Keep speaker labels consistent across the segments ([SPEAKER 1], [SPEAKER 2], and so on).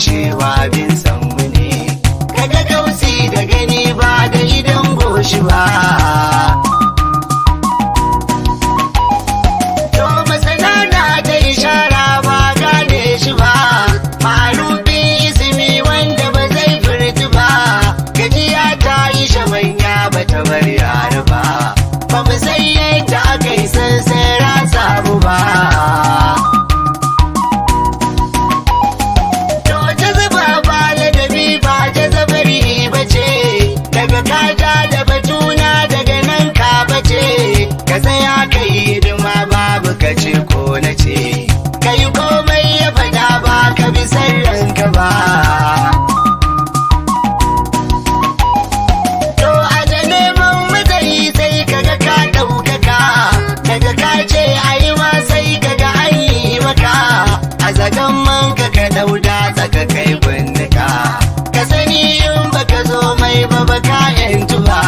[SPEAKER 1] shewa bin sanmu ne, kaga gausi da gani ba da idan goshi ba. To masana na ta ishara ba gane shi ba, marufi ismi wanda ba zai furtu ba, gajiya ta yi shamanya ba ta bar yara ba, ba mu san yadda aka yi sansara samu ba. To jazaba ba ladabi ba jazabari ba ce, daga kaja da batuna daga nan ka bace, ka tsaya ka yi hidima babu ka ce ko na ce, ka yi komai ya fada ba ka bi san ranka ba. To a da neman matsayi sai kaga ka ɗaukaka, daga ka ce a yi ma sai kaga an yi maka, a zagan manka ka ɗauda tsaka kai bindiga, ka sani in baka zo mai ba baka yantu ba.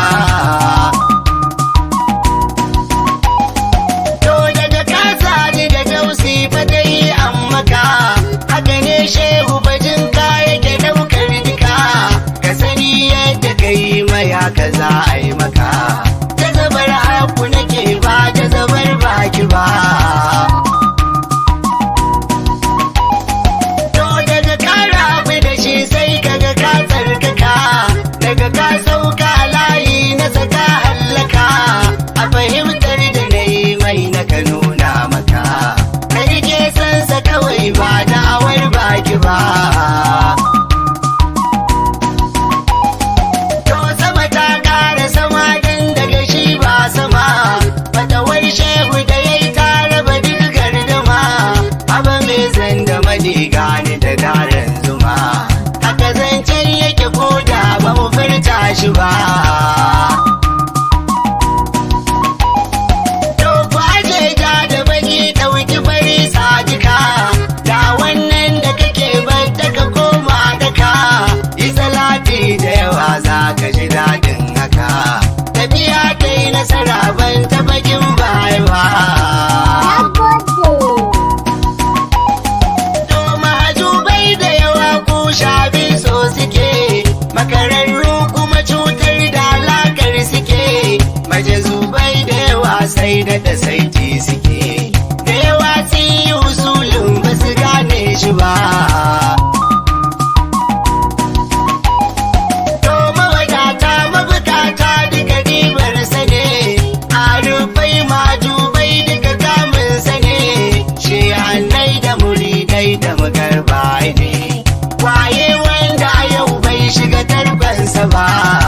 [SPEAKER 1] To daga ka sani da gausi fa dai an maka, haka ne shehu bajin ka yake ɗaukar duka, ka sani yadda ka yi maya ka za a yi maka, jazabar haku nake ba jazabar baki ba. To daga ka rabu da shi sai kaga ka tsarkaka, daga ka sauka layi na saka hallaka, a fahimtar da na yi mai na ka nuna maka, ka rike sansa kawai ba da awar baki ba. To sama ta ƙara sama dan daga shi ba sama, fatawar shehu da ya yi ta raba duk gardama, haba mai zanda madiga ni da daren zuma, haka zancen yake ko da ba mu furta shi ba. To ku aje ja da baki ɗauki fari sadika, da wannan da kake banta ka koma daka, yi salati da yawa za ka ji daɗin haka, tafiya ta yi nasara ban ta bakin baya ba. To mahajubai da yawa ku shabin so suke, makararru kuma cutar da alakar suke, majazubai da yawa sai da saiti suke, da yawa sun yi usulun ba su gane shi ba. To mawadata mabukata duka dibar sa ne, arufai majubai duka kamun sa ne, shi hannai da muridai da magarba ne, waye wanda a yau bai shiga tarbansa ba.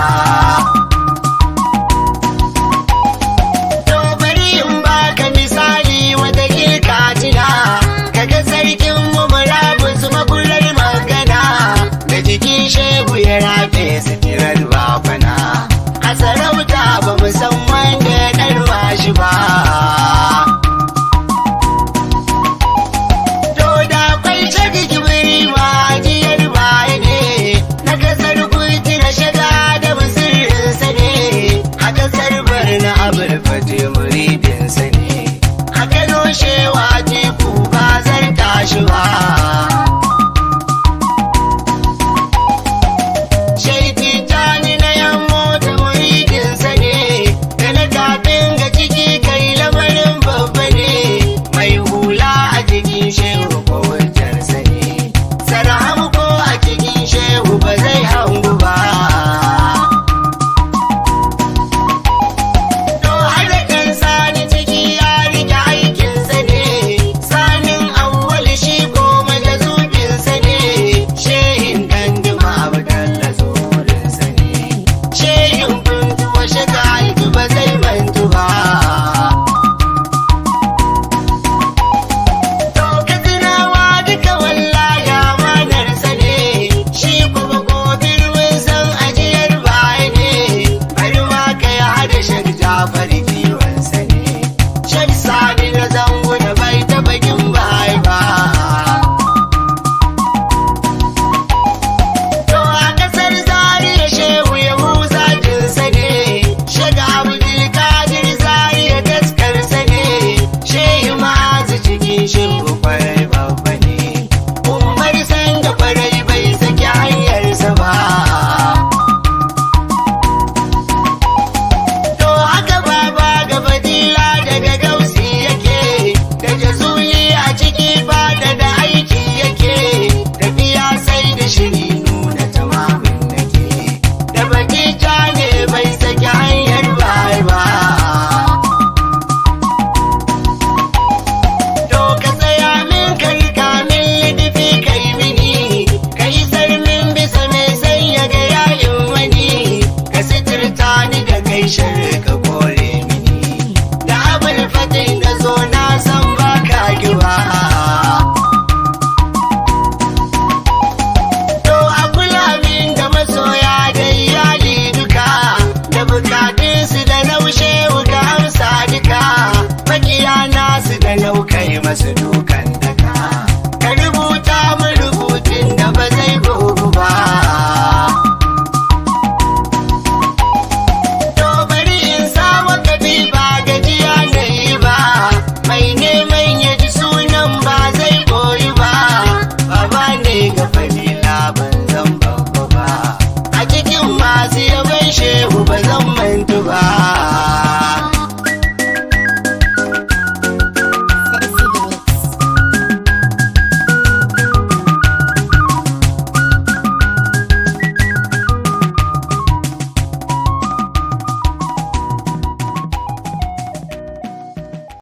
[SPEAKER 1] To bari in baka misali wata girka tuna, kaga sarkin mu murabus mabular magana, da jikin shehu ya rafe sitirar bafana, a sarauta ba mu san wanda ya ɗarma shi ba. To da kwai shagi kibiri ma ajiyar baya ne, na kasar kuti na shiga da musirinsa ne, a kasar barna abul fate muridinsa ne, a kano shewa teku ba zarta shi ba. Shaiti tani na yammo da muridinsa ne, da na kafin ga ciki kai lamarin babba ne, mai hula a cikin shehu ko wajensa ne, sarhamu ko a cikin shehu ba zai hangu ba. To halakan sani ciki ya rike aikinsa ne, sanin awwal shi ko majazubinsa ne, shehin danduma abdalla zurinsa ne, shehin funtuwa shiga altu ba zai mantu ba. To katsinawa duka wallahi amanarsa ne, shi kuma gobir mun san ajiyar baya ne, bari ma kai hada shak jafar kiwonsa ne, shak sani na zango da bai ta bakin baya ba. To a kasar Zariya shehu ya musa jinsa ne, shaga abdul kadir Zariya taskarsa ne, shehu ma'azu cikin shehu kwarai